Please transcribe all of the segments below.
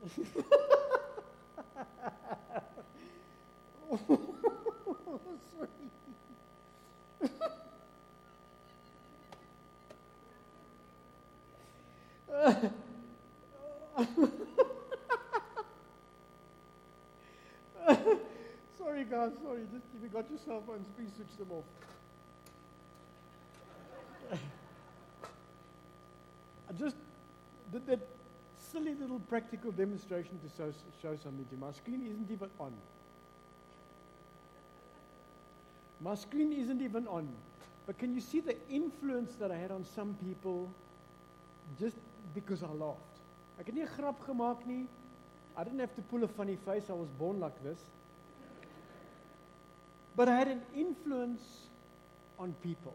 Sorry guys, sorry. Just if you got your cell phones, please switch them off. I just did that silly little practical demonstration to show something to you. My screen isn't even on. My screen isn't even on. But can you see the influence that I had on some people just because I laughed? I het nie 'n grap gemaak nie. I didn't have to pull a funny face. I was born like this. But I had an influence on people.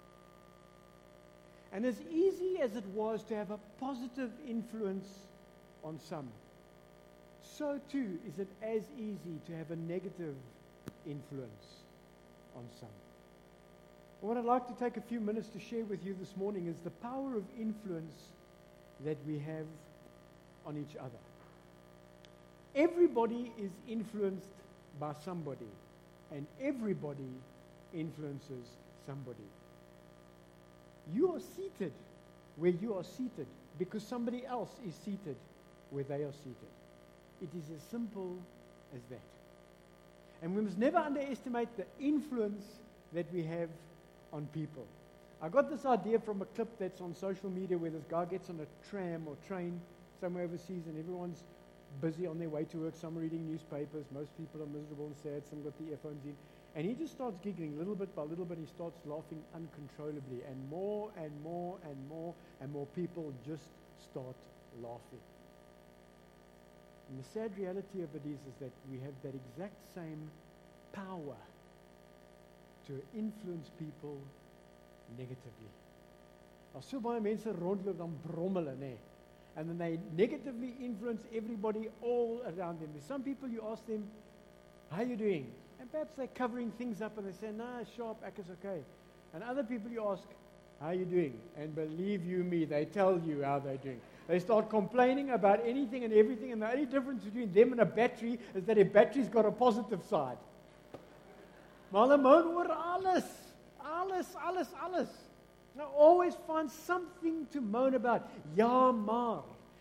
And as easy as it was to have a positive influence on some, so too is it as easy to have a negative influence on some. What I'd like to take a few minutes to share with you this morning is the power of influence that we have on each other. Everybody is influenced by somebody, and everybody influences somebody. You are seated where you are seated because somebody else is seated where they are seated. It is as simple as that. And we must never underestimate the influence that we have on people. I got this idea from a clip that's on social media where this guy gets on a tram or train somewhere overseas and everyone's busy on their way to work. Some are reading newspapers. Most people are miserable and sad. Some got the earphones in. And he just starts giggling little bit by little bit. He starts laughing uncontrollably. And more and more and more and more people just start laughing. And the sad reality of it is that we have that exact same power to influence people negatively. As so baie mense rondloop dan brom hulle, nê. And then they negatively influence everybody all around them. There's some people you ask them, how are you doing? And perhaps they're covering things up and they say, nah, sharp, ek is okay. And other people you ask, how are you doing? And believe you me, they tell you how they're doing. They start complaining about anything and everything, and the only difference between them and a battery is that a battery's got a positive side. Maar hulle moan oor alles. Alles. I always find something to moan about. Ja maar.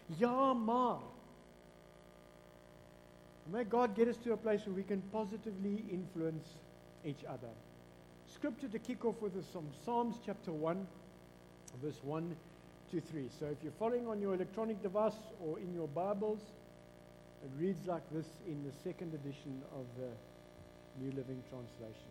May God get us to a place where we can positively influence each other. Scripture to kick off with us from Psalms chapter 1, verse 1 to 3. So if you're following on your electronic device or in your Bibles, it reads like this in the second edition of the New Living Translation.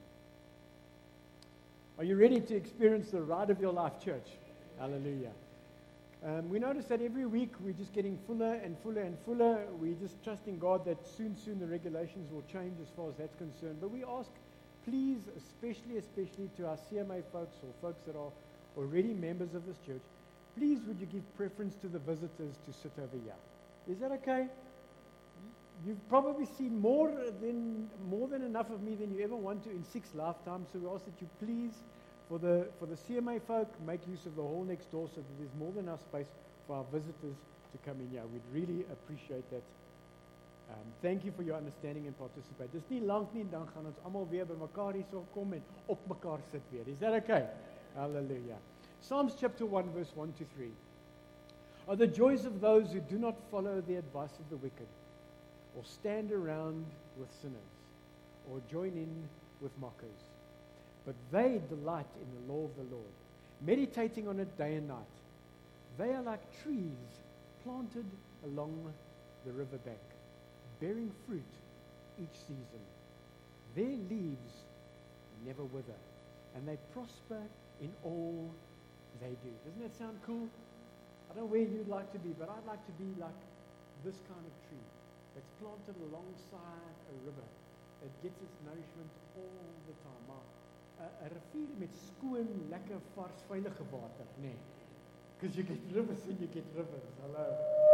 Are you ready to experience the ride of your life, church? Hallelujah. We notice that every week we're just getting fuller and fuller. We're just trusting God that soon the regulations will change as far as that's concerned. But we ask, please, especially to our CMA folks or folks that are already members of this church, please would you give preference to the visitors to sit over here. Is that okay? You've probably seen more than enough of me than you ever want to in 6 lifetimes. So we ask that you please, for the CMA folk, make use of the hall next door so that there's more than enough space for our visitors to come in here. We'd really appreciate that. Thank you for your understanding and participate. Dis nie lank nie, dan gaan ons almal weer by mekaar hier so kom en op mekaar sit weer. Is that okay? Hallelujah. Psalms chapter 1 verse 1 to 3. Are the joys of those who do not follow the advice of the wicked, or stand around with sinners, or join in with mockers. But they delight in the law of the Lord, meditating on it day and night. They are like trees planted along the riverbank, bearing fruit each season. Their leaves never wither, and they prosper in all they do. Doesn't that sound cool? I don't know where you'd like to be, but I'd like to be like this kind of tree that's planted alongside a river that gets its nourishment all the time. Maar 'n rivier met skoon, lekker, vars, veilige water, nee. Because you get rivers and you get rivers. Hello.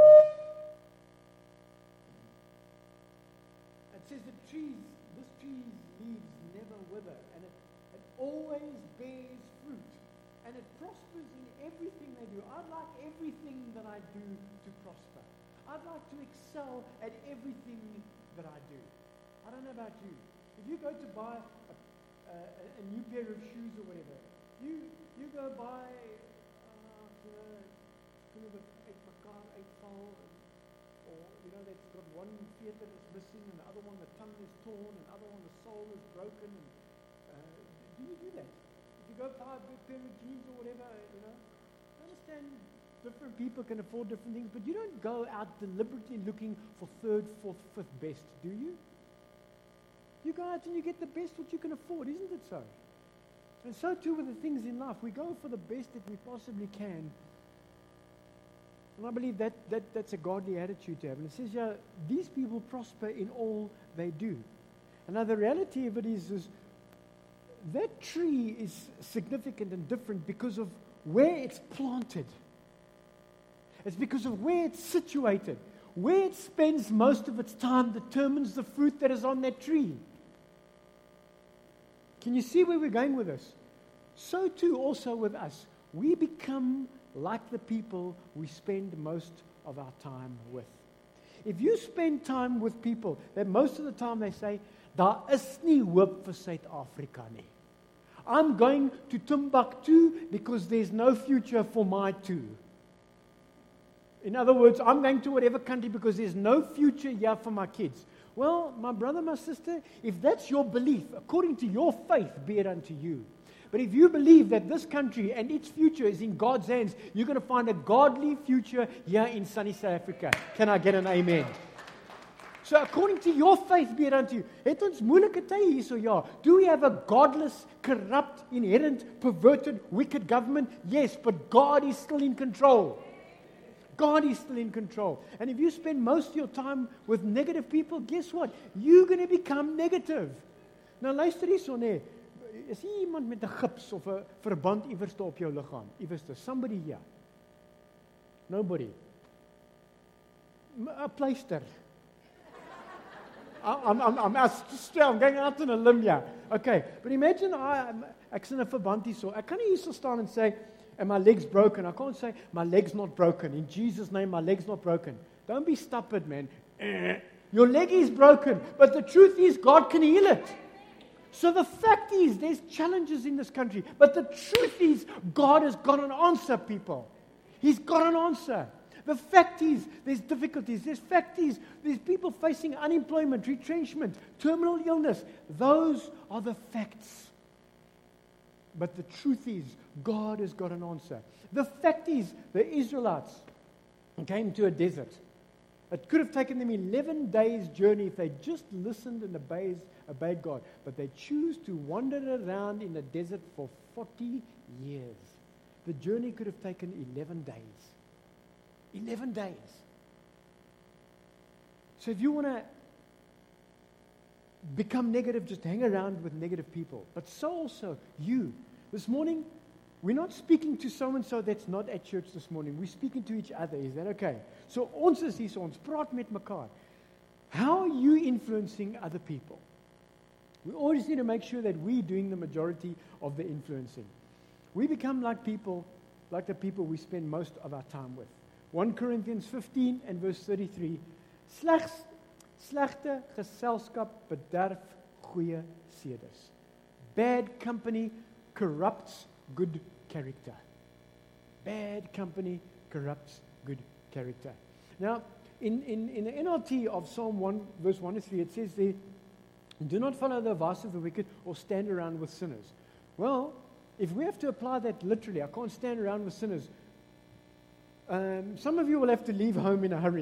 It says this tree's leaves never wither, and it always bears fruit, and it prospers in everything they do. I'd like everything that I do to prosper. I'd like to excel at everything that I do. I don't know about you. If you go to buy a new pair of shoes or whatever, you go buy kind of a 8-fold, or that's got one theater that's missing, and the other one the tongue is torn, and the other one the sole is broken. And do you do that? If you go buy a big pair of jeans or whatever, I understand different people can afford different things, but you don't go out deliberately looking for third, fourth, fifth best, do you? You go out and you get the best what you can afford, isn't it so? And so too with the things in life. We go for the best that we possibly can. And I believe that's a godly attitude to have. And it says, yeah, these people prosper in all they do. And now the reality of it is that tree is significant and different because of where it's planted. It's because of where it's situated. Where it spends most of its time determines the fruit that is on that tree. Can you see where we're going with this? So too also with us. We become like the people we spend most of our time with. If you spend time with people that most of the time they say, daar is nie hoop vir Suid-Afrika nie. I'm going to Timbuktu because there's no future for my two. In other words, I'm going to whatever country because there's no future here for my kids. Well, my brother, my sister, if that's your belief, according to your faith, be it unto you. But if you believe that this country and its future is in God's hands, you're going to find a godly future here in sunny South Africa. Can I get an amen? So according to your faith, be it unto you. Het ons moeilike tye hierso, ja. Do we have a godless, corrupt, inherent, perverted, wicked government? Yes, but God is still in control. God is still in control. And if you spend most of your time with negative people, guess what? You're going to become negative. Nou luister hierso, nee. Is hier iemand met 'n gips of 'n verband iewers op jou liggaam? Iewers, somebody here. Nobody. A pleister. I'm going out on a limb here. Okay, but imagine ek's in 'n verband hierso. Ek kan nie hierso staan and say, and my leg's broken. I can't say, my leg's not broken. In Jesus' name, my leg's not broken. Don't be stupid, man. Your leg is broken, but the truth is God can heal it. So the fact is, there's challenges in this country, but the truth is, God has got an answer, people. He's got an answer. The fact is, there's difficulties. The fact is, there's people facing unemployment, retrenchment, terminal illness. Those are the facts. But the truth is, God has got an answer. The fact is, the Israelites came to a desert. It could have taken them 11 days' journey if they just listened and obeyed God. But they choose to wander around in the desert for 40 years. The journey could have taken 11 days. 11 days. So if you want to become negative, just hang around with negative people. But so also you. This morning, we're not speaking to so-and-so that's not at church this morning. We're speaking to each other. Is that okay? So ons is hier, so ons praat met mekaar. How are you influencing other people? We always need to make sure that we're doing the majority of the influencing. We become like the people we spend most of our time with. 1 Corinthians 15 and verse 33. Slegte geselskap bederf goeie sedes. Bad company corrupts good character. Bad company corrupts good character. Now, in the NLT of Psalm 1, verse 1 to 3, it says there, do not follow the advice of the wicked or stand around with sinners. Well, if we have to apply that literally, I can't stand around with sinners. Some of you will have to leave home in a hurry.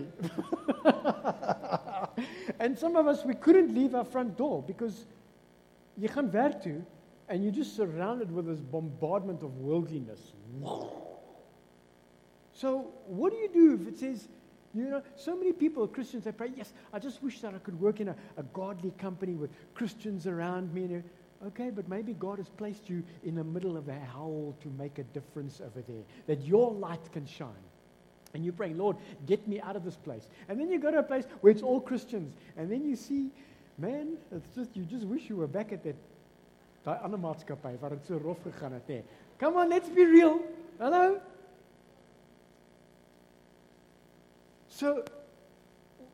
And some of us, we couldn't leave our front door because you gaan werk toe and you're just surrounded with this bombardment of worldliness. So what do you do if it says, so many people, Christians, they pray, yes, I just wish that I could work in a godly company with Christians around me. Okay, but maybe God has placed you in the middle of a hell to make a difference over there, that your light can shine. And you're praying, Lord, get me out of this place. And then you go to a place where it's all Christians. And then you see, man, you just wish you were back at that ander maatskappy waar dit so rof gegaan het, nee. Come on, let's be real. Hello? So,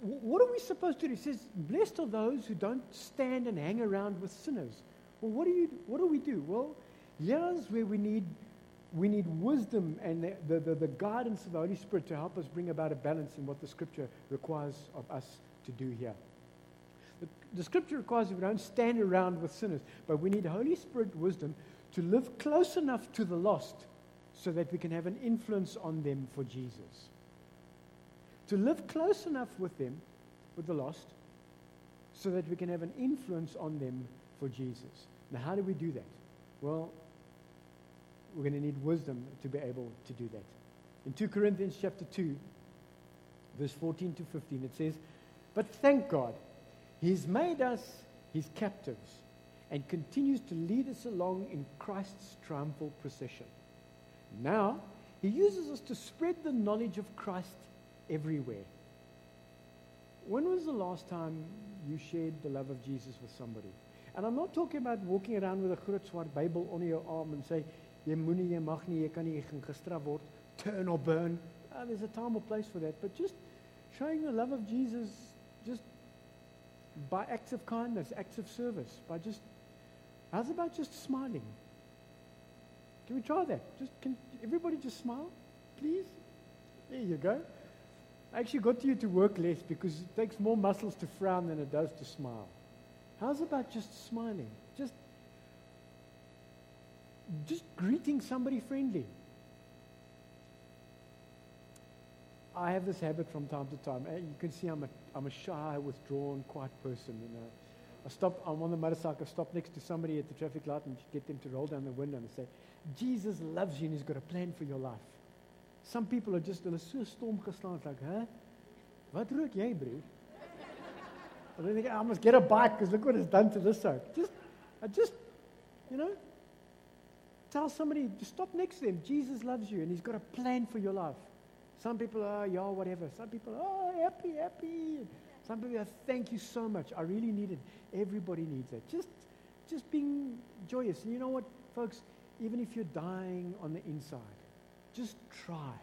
what are we supposed to do? It says, blessed are those who don't stand and hang around with sinners. Well, what do we do? Well, here's where we need wisdom and the guidance of the Holy Spirit to help us bring about a balance in what the Scripture requires of us to do here. The Scripture requires that we don't stand around with sinners, but we need Holy Spirit wisdom to live close enough to the lost so that we can have an influence on them for Jesus. To live close enough with them, with the lost, so that we can have an influence on them for Jesus. Now, how do we do that? Well, we're going to need wisdom to be able to do that. In 2 Corinthians chapter 2, verse 14 to 15, it says, "But thank God, He's made us His captives and continues to lead us along in Christ's triumphal procession. Now, He uses us to spread the knowledge of Christ everywhere." When was the last time you shared the love of Jesus with somebody? And I'm not talking about walking around with a groot swart Bible onder your arm and say, "Jy moenie, jy mag nie, jy kan nie, jy gaan gestraf word, turn or burn." There's a time or place for that. But just showing the love of Jesus just by acts of kindness, acts of service, how's about just smiling? Can we try that? Can everybody just smile, please? There you go. I actually got you to work less because it takes more muscles to frown than it does to smile. How's about just smiling? Just greeting somebody friendly. I have this habit from time to time. You can see I'm a shy, withdrawn, quiet person. I'm on the motorcycle, I stop next to somebody at the traffic light and get them to roll down the window and say, "Jesus loves you and He's got a plan for your life." Some people are hulle so stom gestaan, it's like, "Huh? Wat rook jy, bro?" And then they go, "I must get a bike because look what it's done to this side." Tell somebody, just stop next to them. Jesus loves you and He's got a plan for your life. Some people are, yeah, whatever. Some people are, happy. Some people are, thank you so much. I really need it. Everybody needs that. Just being joyous. And you know what, folks? Even if you're dying on the inside, just try.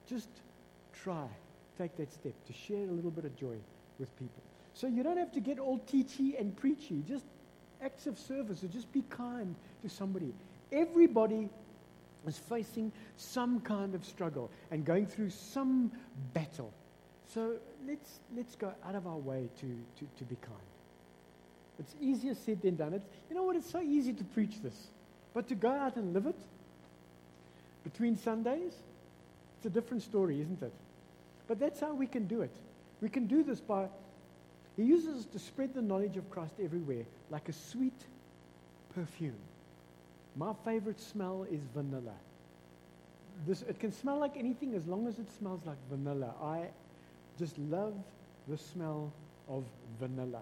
Take that step to share a little bit of joy with people. So you don't have to get all teachy and preachy. Just acts of service or just be kind to somebody. Everybody is facing some kind of struggle and going through some battle. So let's go out of our way to be kind. It's easier said than done. You know what? It's so easy to preach this, but to go out and live it between Sundays, it's a different story, isn't it? But that's how we can do it. We can do this by He uses us to spread the knowledge of Christ everywhere, like a sweet perfume. My favorite smell is vanilla. It can smell like anything as long as it smells like vanilla. I just love the smell of vanilla.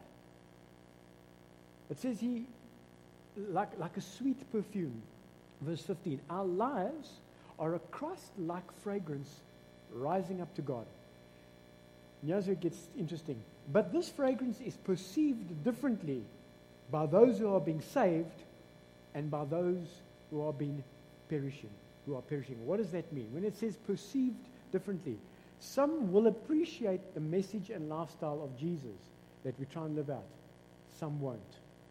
It says He, like a sweet perfume. Verse 15, our lives are a Christ-like fragrance rising up to God. And here's where it gets interesting. But this fragrance is perceived differently by those who are being saved and by those who are perishing. What does that mean? When it says perceived differently, some will appreciate the message and lifestyle of Jesus that we try and live out. Some won't.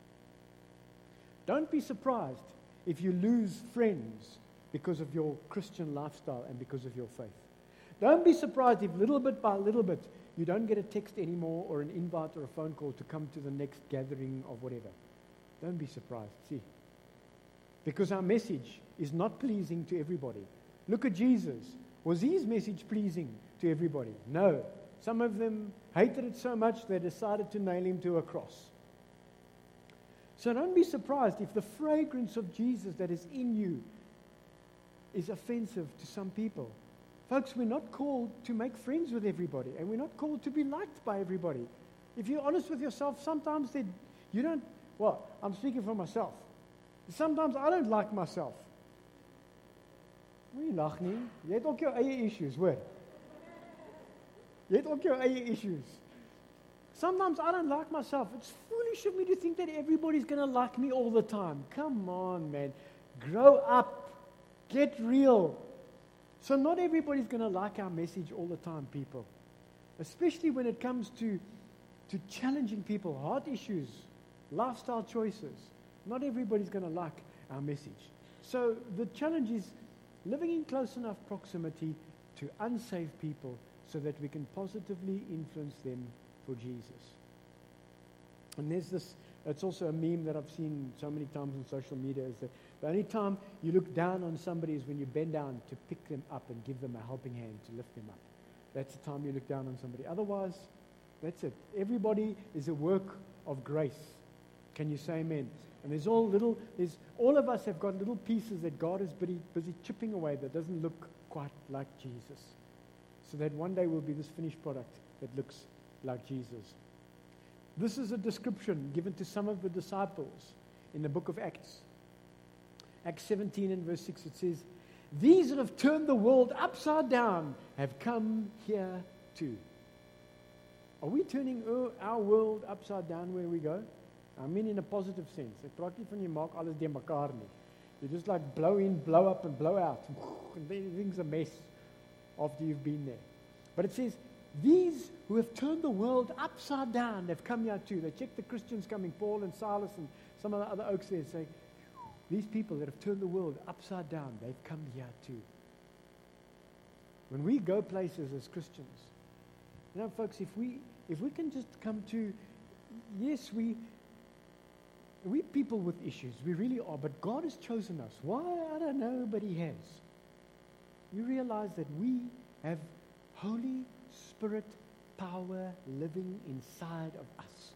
Don't be surprised if you lose friends because of your Christian lifestyle and because of your faith. Don't be surprised if little bit by little bit you don't get a text anymore or an invite or a phone call to come to the next gathering of whatever. Don't be surprised. See? Because our message is not pleasing to everybody. Look at Jesus. Was His message pleasing to everybody? No. Some of them hated it so much they decided to nail Him to a cross. So don't be surprised if the fragrance of Jesus that is in you is offensive to some people. Folks, we're not called to make friends with everybody, and we're not called to be liked by everybody. If you're honest with yourself, sometimes you don't, well, I'm speaking for myself. Sometimes I don't like myself. Moenie lag nie. Jy het ook jou eie issues, hoor. Jy het ook jou eie issues. Sometimes I don't like myself. It's foolish of me to think that everybody's going to like me all the time. Come on, man. Grow up. Get real. So not everybody's going to like our message all the time, people. especially when it comes to challenging people, heart issues, lifestyle choices. Not everybody's going to like our message. So the challenge is living in close enough proximity to unsaved people so that we can positively influence them for Jesus. And there's this, it's also a meme that I've seen so many times on social media, is that the only time you look down on somebody is when you bend down to pick them up and give them a helping hand to lift them up. That's the time you look down on somebody. Otherwise, that's it. Everybody is a work of grace. Can you say amen? And all of us have got little pieces that God is busy chipping away that doesn't look quite like Jesus. So that one day will be this finished product that looks like Jesus. This is a description given to some of the disciples in the book of Acts. Acts 17 and verse 6, it says, "These that have turned the world upside down have come here too." Are we turning our world upside down where we go? I mean in a positive sense. Ek praat nie van jy maak alles de mekaar nie. You just like blow in, blow up and blow out. And everything's a mess after you've been there. But it says, these who have turned the world upside down have come here too. They check the Christians coming, Paul and Silas and some of the other oaks there, say, these people that have turned the world upside down, they've come here too. When we go places as Christians, you know, folks, if we can just come to, yes, we people with issues, we really are, but God has chosen us. Why? I don't know, but He has. You realize that we have Holy Spirit power living inside of us.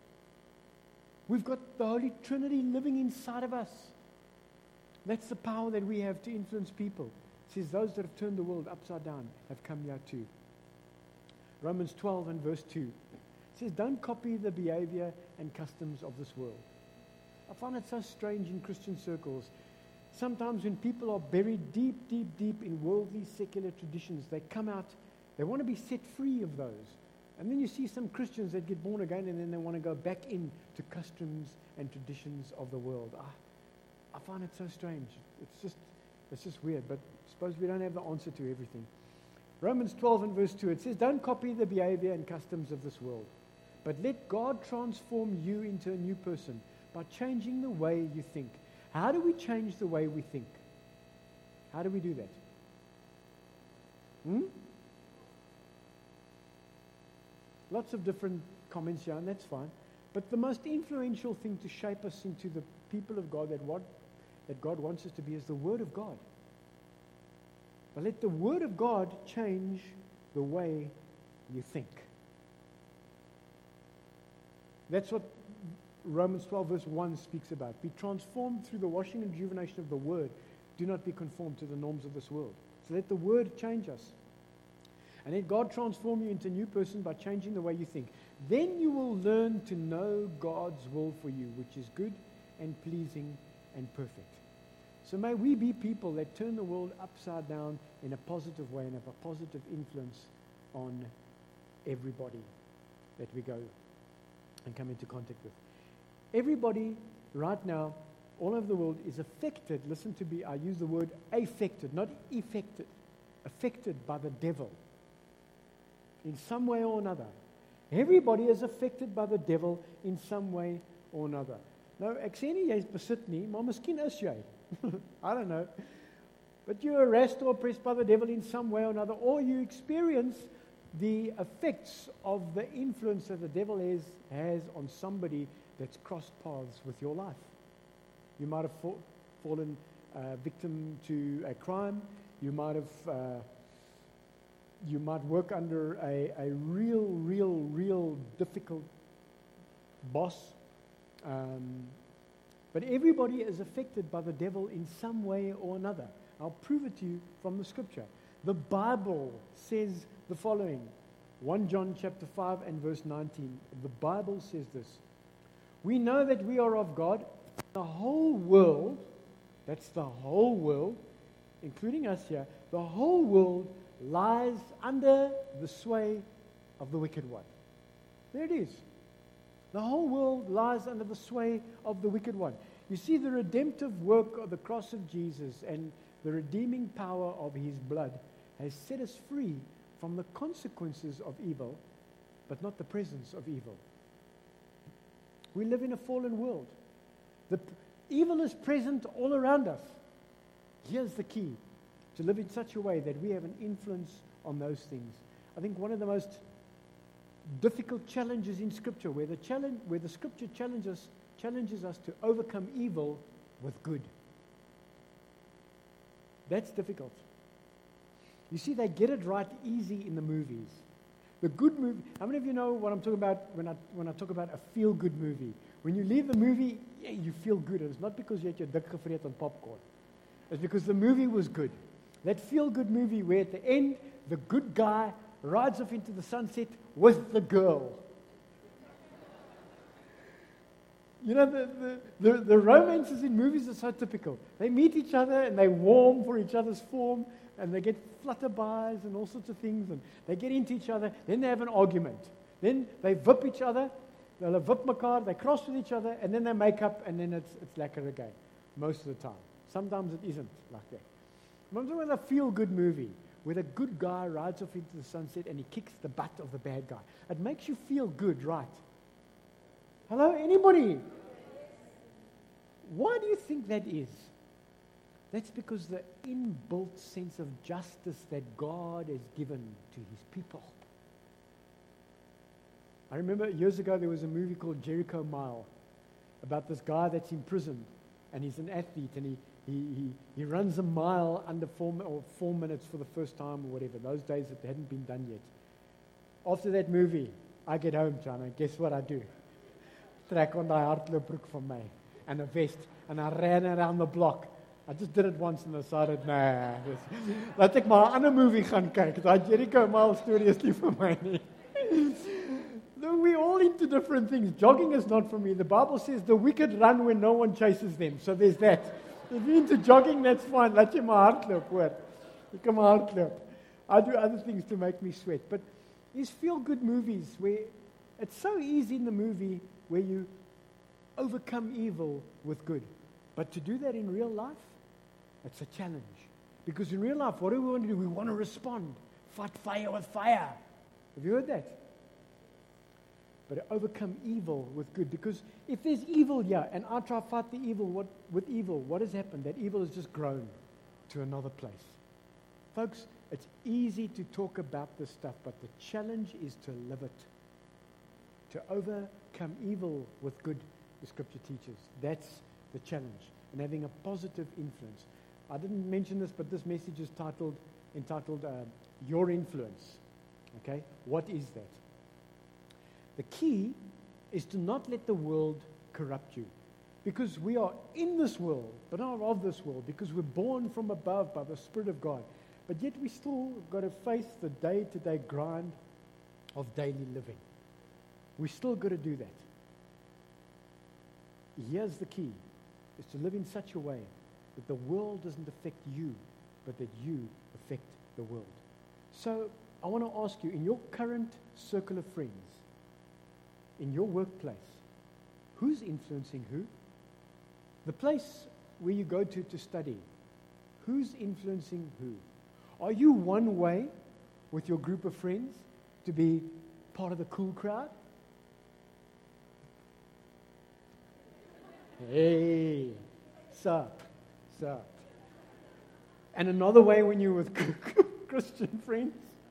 We've got the Holy Trinity living inside of us. That's the power that we have to influence people. It says those that have turned the world upside down have come here too. Romans 12 and verse 2. It says, don't copy the behavior and customs of this world. I find it so strange in Christian circles. Sometimes when people are buried deep, deep, deep in worldly, secular traditions, they come out, they want to be set free of those. And then you see some Christians that get born again and then they want to go back into customs and traditions of the world. I find it so strange. It's just weird, but I suppose we don't have the answer to everything. Romans 12 and verse 2, it says, don't copy the behavior and customs of this world, but let God transform you into a new person by changing the way you think. How do we change the way we think? How do we do that? Lots of different comments here, and that's fine. But the most influential thing to shape us into the people of God that God wants us to be is the Word of God. But let the Word of God change the way you think. That's what Romans 12 verse 1 speaks about. Be transformed through the washing and rejuvenation of the Word. Do not be conformed to the norms of this world. So let the Word change us. And let God transform you into a new person by changing the way you think. Then you will learn to know God's will for you, which is good and pleasing and perfect. So may we be people that turn the world upside down in a positive way and have a positive influence on everybody that we go and come into contact with. Everybody right now, all over the world, is affected. Listen to me, I use the word affected, not effected. Affected by the devil in some way or another. Everybody is affected by the devil in some way or another. Nou, ek sê nie jy is besit nie, maar miskien is jy. I don't know. But you're harassed or oppressed by the devil in some way or another, or you experience the effects of the influence that the devil has on somebody that's crossed paths with your life. You might have fallen victim to a crime. You might work under a real difficult boss. But everybody is affected by the devil in some way or another. I'll prove it to you from the scripture. The Bible says the following. 1 John chapter 5 and verse 19. The Bible says this. We know that we are of God. The whole world, that's the whole world, including us here, the whole world lies under the sway of the wicked one. There it is. The whole world lies under the sway of the wicked one. You see, the redemptive work of the cross of Jesus and the redeeming power of His blood has set us free from the consequences of evil, but not the presence of evil. We live in a fallen world. Evil is present all around us. Here's the key: to live in such a way that we have an influence on those things. I think one of the most difficult challenges in Scripture, where the Scripture challenges us to overcome evil with good. That's difficult. You see, they get it right easy in the movies. The good movie. How many of you know what I'm talking about when I talk about a feel-good movie? When you leave the movie, yeah, you feel good. And it's not because you had your dik gevreet on popcorn. It's because the movie was good. That feel-good movie where at the end, the good guy rides off into the sunset with the girl. You know, the romances in movies are so typical. They meet each other and they warm for each other's form, and they get flutterbys and all sorts of things, and they get into each other. Then they have an argument. Then they vip each other. They'll vip mekaar, they cross with each other, and then they make up, and then it's lekker again, most of the time. Sometimes it isn't like that. I'm talking about a feel-good movie where the good guy rides off into the sunset and he kicks the butt of the bad guy. It makes you feel good, right? Hello, anybody? Why do you think that is? That's because the inbuilt sense of justice that God has given to his people. I remember years ago there was a movie called Jericho Mile about this guy that's imprisoned, and he's an athlete, and he runs a mile under 4 minutes for the first time or whatever. Those days it hadn't been done yet. After that movie, I get home, John, and guess what I do? Trek on die hardloopbroek van my and a vest, and I ran around the block. I just did it once and decided, nah, laat ek maar 'n ander movie gaan kyk. Daai Jericho Mile storie is nie vir my nie. We're all into different things. Jogging is not for me. The Bible says the wicked run when no one chases them. So there's that. If you're into jogging, that's fine. Laat jy maar hardloop, hoor. Ek kan maar hardloop. I do other things to make me sweat. But these feel-good movies where it's so easy in the movie where you overcome evil with good. But to do that in real life, it's a challenge. Because in real life, what do we want to do? We want to respond. Fight fire with fire. Have you heard that? But overcome evil with good. Because if there's evil here, and I try to fight the evil with evil, what has happened? That evil has just grown to another place. Folks, it's easy to talk about this stuff, but the challenge is to live it. To overcome evil with good, the Scripture teaches. That's the challenge. And having a positive influence. I didn't mention this, but this message is entitled Your Influence. Okay? What is that? The key is to not let the world corrupt you. Because we are in this world, but not of this world, because we're born from above by the Spirit of God. But yet we still got to face the day-to-day grind of daily living. We still got to do that. Here's the key, is to live in such a way that the world doesn't affect you, but that you affect the world. So I want to ask you, in your current circle of friends, in your workplace, who's influencing who? The place where you go to study, who's influencing who? Are you one way with your group of friends to be part of the cool crowd? Hey, sup. And another way when you're with Christian friends?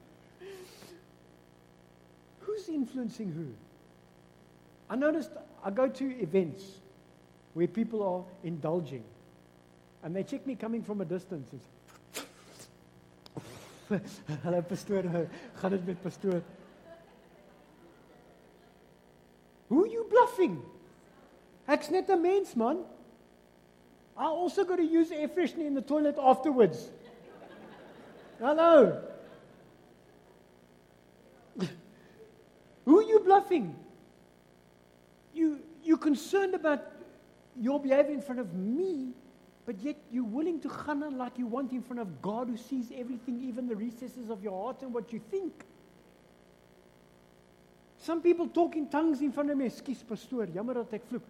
Who's influencing who? I noticed I go to events where people are indulging, and they check me coming from a distance. Hallo pastoor, gaan dit met pastoor? Who are you bluffing? Ek's net 'n mens, man. I also got to use air freshener in the toilet afterwards. Hello. Who are you bluffing? You're concerned about your behavior in front of me, but yet you're willing to gaan like you want in front of God, who sees everything, even the recesses of your heart and what you think. Some people talk in tongues in front of me. Skus pastoor, jammer dat ek vloek.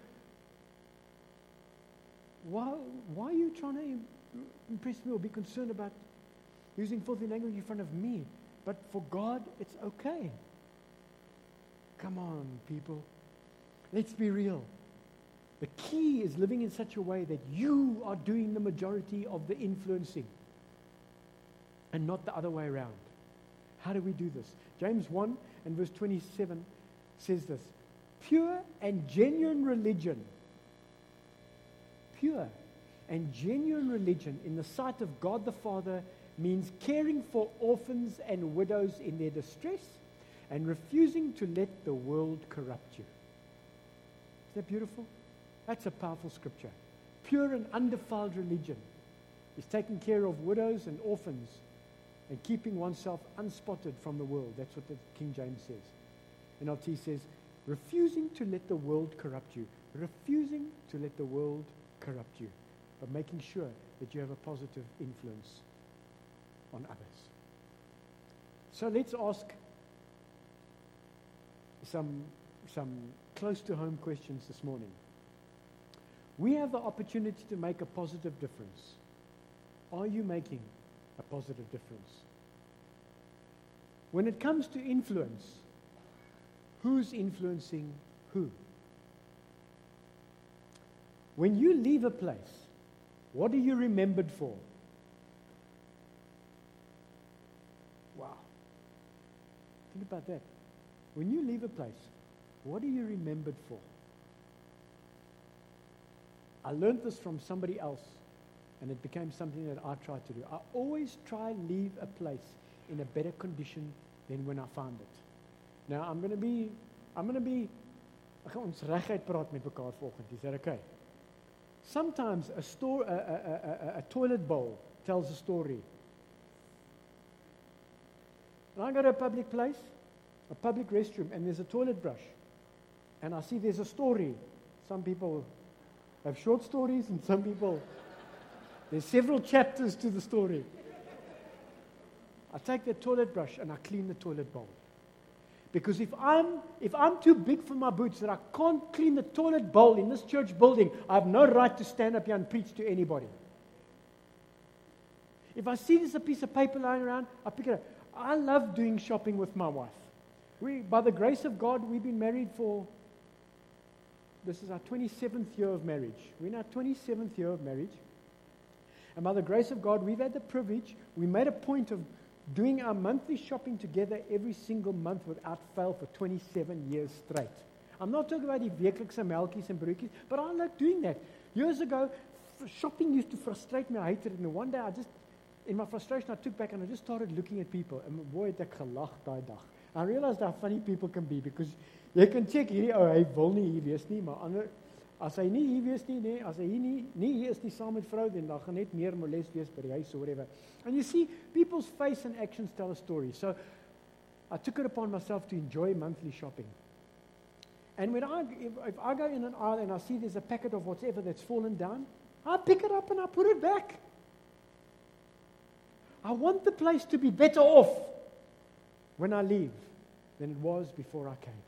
Why are you trying to impress me or be concerned about using filthy language in front of me? But for God, it's okay. Come on, people. Let's be real. The key is living in such a way that you are doing the majority of the influencing and not the other way around. How do we do this? James 1 and verse 27 says this: pure and genuine religion, pure and genuine religion in the sight of God the Father means caring for orphans and widows in their distress and refusing to let the world corrupt you. Is that beautiful? That's a powerful scripture. Pure and undefiled religion is taking care of widows and orphans and keeping oneself unspotted from the world. That's what the King James says. NLT says, refusing to let the world corrupt you. Refusing to let the world corrupt you. But making sure that you have a positive influence on others. So let's ask some close to home questions this morning. We have the opportunity to make a positive difference. Are you making a positive difference? When it comes to influence, who's influencing who? When you leave a place, what are you remembered for? Wow. Think about that. When you leave a place, what are you remembered for? I learned this from somebody else, and it became something that I tried to do. I always try and leave a place in a better condition than when I found it. Now, I'm going to be, ek gaan ons reguit praat met mekaar vanoggend. Is that okay? Sometimes a toilet bowl tells a story. When I go to a public place, a public restroom, and there's a toilet brush, and I see there's a story. Some people have short stories, and some people, there's several chapters to the story. I take the toilet brush and I clean the toilet bowl. Because if I'm too big for my boots that I can't clean the toilet bowl in this church building, I have no right to stand up here and preach to anybody. If I see there's a piece of paper lying around, I pick it up. I love doing shopping with my wife. By the grace of God, we've been married for, this is our 27th year of marriage. We're in our 27th year of marriage. And by the grace of God, we've had the privilege, we made a point of doing our monthly shopping together every single month without fail for 27 years straight. I'm not talking about die weeklikse melkies and broodjies, but I like doing that. Years ago, shopping used to frustrate me. I hated it. And one day, in my frustration, I took back and I just started looking at people. And boy, het ek gelag daai dag. I realized how funny people can be, because jy kan check hierdie ou, hy wil nie hier wees nie, maar ander, as hy nie hier wees nie, as hy nie hier is nie saam met vrou, dan gaan net meer molest wees by die huis or whatever. And you see, people's face and actions tell a story. So I took it upon myself to enjoy monthly shopping. And when if I go in an aisle and I see there's a packet of whatever that's fallen down, I pick it up and I put it back. I want the place to be better off when I leave than it was before I came.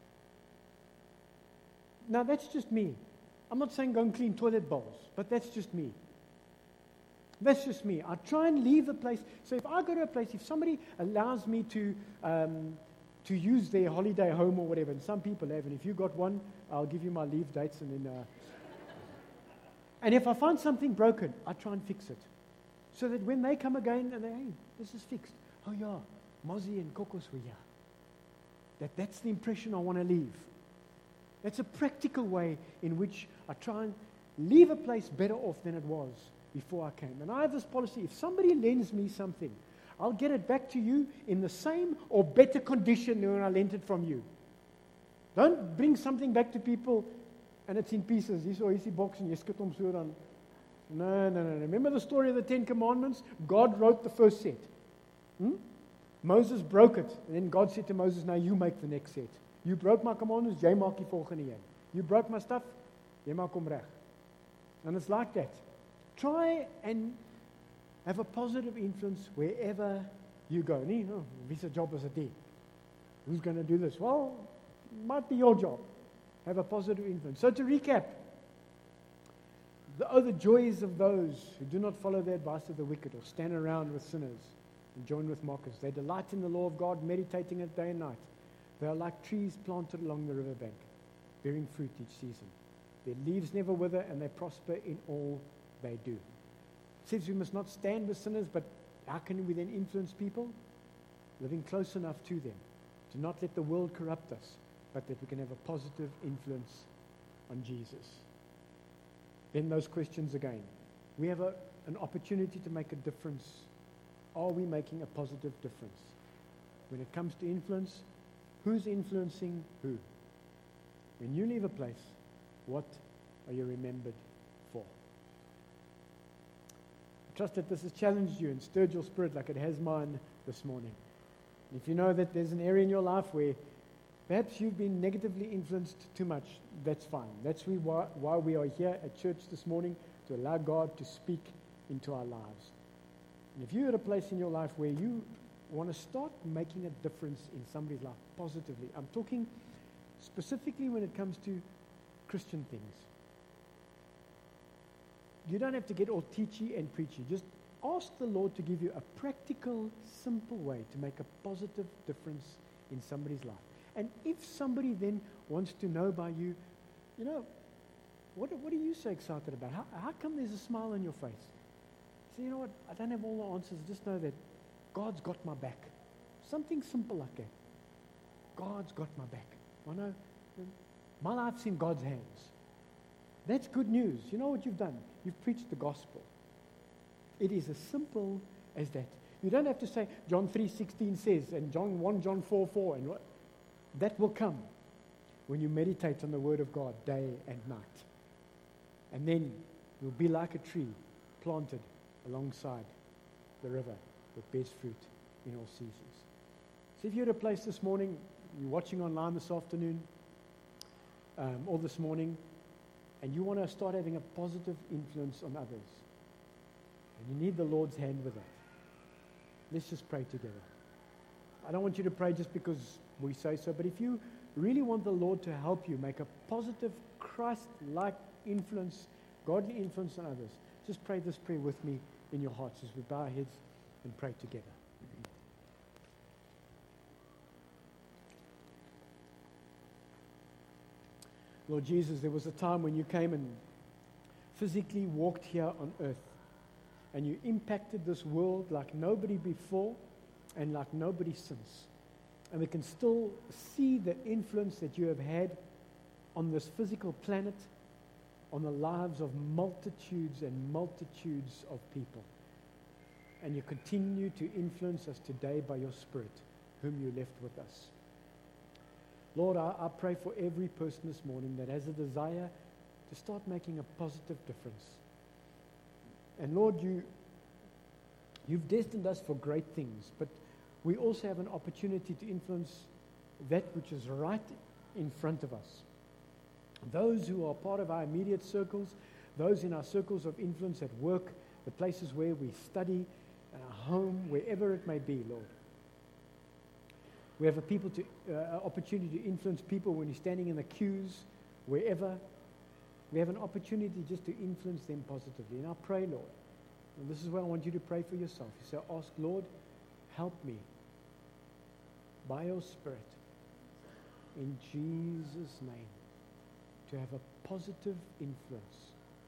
Now, that's just me. I'm not saying go and clean toilet bowls, but that's just me. That's just me. I try and leave a place. So if I go to a place, if somebody allows me to use their holiday home or whatever, and some people have, and if you got one, I'll give you my leave dates, and then. And if I find something broken, I try and fix it, so that when they come again and hey, this is fixed. Oh yeah, Mozzie and Kokos were here. That's the impression I want to leave. That's a practical way in which I try and leave a place better off than it was before I came. And I have this policy: if somebody lends me something, I'll get it back to you in the same or better condition than when I lent it from you. Don't bring something back to people and it's in pieces. Hier's die box en jy skud hom so dan. No. Remember the story of the 10 Commandments? God wrote the first set. Moses broke it. And then God said to Moses, now you make the next set. You broke my commandments, jy maak die volgende een. You broke my stuff, jy maak hom reg. And it's like that. Try and have a positive influence wherever you go. Nee, no, wie's job is dit? Who's going to do this? Well, it might be your job. Have a positive influence. So to recap, the joys of those who do not follow the advice of the wicked or stand around with sinners. And join with Marcus. They delight in the law of God, meditating it day and night. They are like trees planted along the riverbank, bearing fruit each season. Their leaves never wither, and they prosper in all they do. It says we must not stand with sinners, but how can we then influence people? Living close enough to them, to not let the world corrupt us, but that we can have a positive influence on Jesus. Then those questions again. We have an opportunity to make a difference. Are we making a positive difference? When it comes to influence, who's influencing who? When you leave a place, what are you remembered for? I trust that this has challenged you and stirred your spirit like it has mine this morning. If you know that there's an area in your life where perhaps you've been negatively influenced too much, that's fine. That's why we are here at church this morning, to allow God to speak into our lives. And if you're at a place in your life where you want to start making a difference in somebody's life positively, I'm talking specifically when it comes to Christian things. You don't have to get all teachy and preachy. Just ask the Lord to give you a practical, simple way to make a positive difference in somebody's life. And if somebody then wants to know by you, you know, what are you so excited about? How come there's a smile on your face? Say, you know what, I don't have all the answers. Just know that God's got my back. Something simple like that. God's got my back. I know my life's in God's hands. That's good news. You know what you've done? You've preached the gospel. It is as simple as that. You don't have to say, John 3:16 says, and John 4:4, and what? That will come when you meditate on the Word of God day and night. And then you'll be like a tree planted alongside the river that bears fruit in all seasons. So if you're at a place this morning, you're watching online this afternoon, or this morning, and you want to start having a positive influence on others, and you need the Lord's hand with that, let's just pray together. I don't want you to pray just because we say so, but if you really want the Lord to help you make a positive, Christ-like influence, godly influence on others, just pray this prayer with me in your hearts as we bow our heads and pray together. Lord Jesus, there was a time when you came and physically walked here on earth, and you impacted this world like nobody before and like nobody since. And we can still see the influence that you have had on this physical planet, on the lives of multitudes and multitudes of people. And you continue to influence us today by your Spirit, whom you left with us. Lord, I pray for every person this morning that has a desire to start making a positive difference. And Lord, you've destined us for great things, but we also have an opportunity to influence that which is right in front of us. Those who are part of our immediate circles, those in our circles of influence at work, the places where we study, our home, wherever it may be, Lord. We have opportunity to influence people when you're standing in the queues, wherever. We have an opportunity just to influence them positively. And I pray, Lord, and this is what I want you to pray for yourself. You say, ask, Lord, help me by your Spirit in Jesus' name to have a positive influence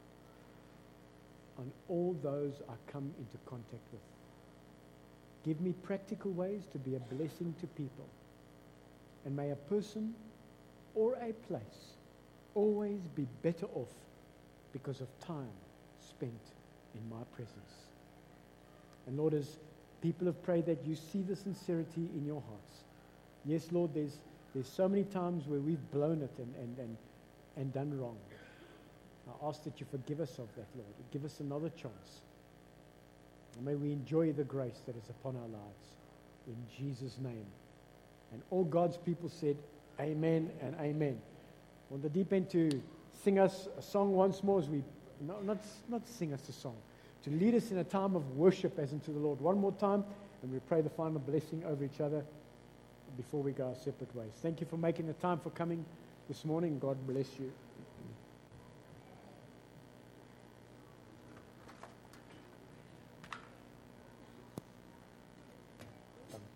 on all those I come into contact with. Give me practical ways to be a blessing to people. And may a person or a place always be better off because of time spent in my presence. And Lord, as people have prayed that you see the sincerity in your hearts. Yes, Lord, there's so many times where we've blown it and done wrong. I ask that you forgive us of that, Lord. Give us another chance. And may we enjoy the grace that is upon our lives. In Jesus' name. And all God's people said, amen and amen. I want the deep end to sing us a song once more as we, not sing us a song, to lead us in a time of worship as unto the Lord. One more time, and we pray the final blessing over each other before we go our separate ways. Thank you for making the time for coming this morning. God bless you.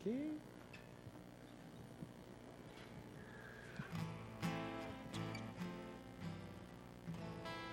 Okay.